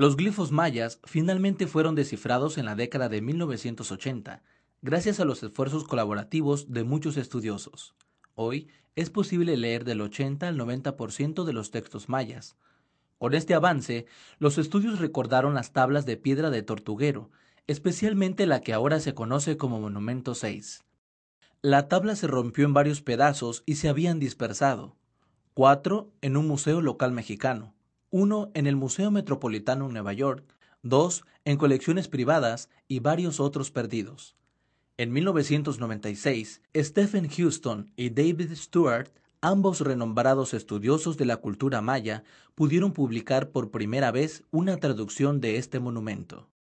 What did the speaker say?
Los glifos mayas finalmente fueron descifrados en la década de 1980, gracias a los esfuerzos colaborativos de muchos estudiosos. Hoy es posible leer del 80 al 90% de los textos mayas. Con este avance, los estudios recordaron las tablas de piedra de Tortuguero, especialmente la que ahora se conoce como Monumento 6. La tabla se rompió en varios pedazos y se habían dispersado. 4 en un museo local mexicano, 1 en el Museo Metropolitano en Nueva York, 2 en colecciones privadas y varios otros perdidos. En 1996, Stephen Houston y David Stewart, ambos renombrados estudiosos de la cultura maya, pudieron publicar por primera vez una traducción de este monumento.